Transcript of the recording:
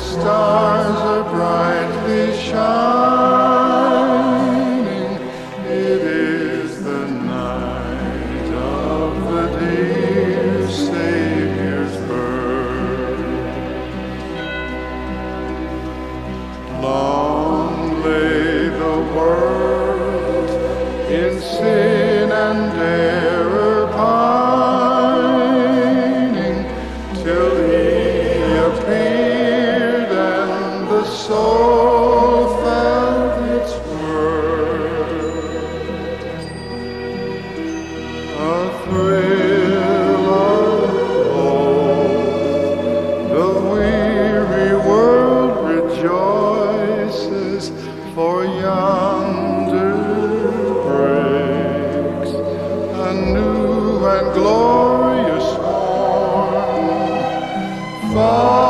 stars are brightly shining. It is the night of the dear Savior's birth. Long lay the world in sin and error pining, till He appeared and the soul felt its worth. A thrill of hope, the weary world rejoices, for yonder breaks a new and glorious morn.